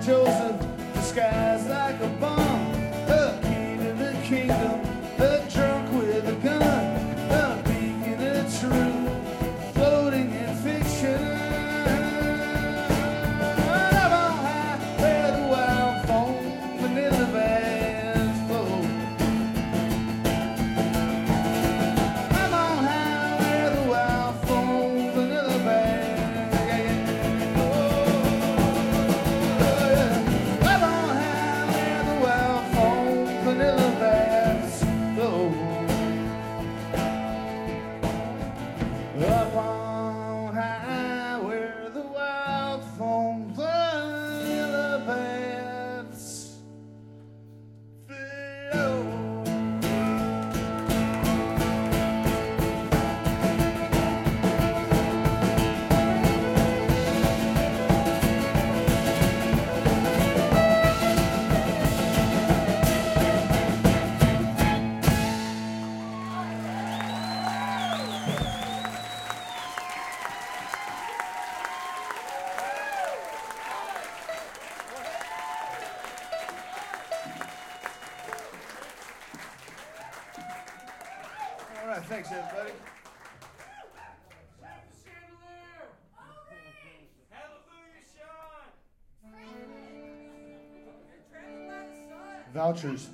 Joseph, disguised like a bomb, a key to the kingdom, a drunk with a gun, a beacon of truth, floating in fiction. Up on high, where the wild foam, vanilla bands flow. Up on high, where the wild foam, vanilla bands, yeah, yeah. Oh, yeah. Up on high, where the wild foam, vanilla bands flow. Up on high, where the wild foam, vanilla bands flow. All right, thanks, everybody. Vouchers.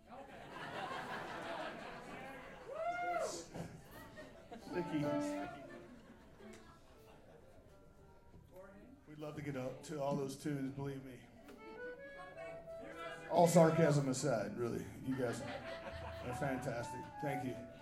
Sticky. We'd love to get up to all those tunes, believe me. All sarcasm aside, really. You guys are fantastic. Thank you.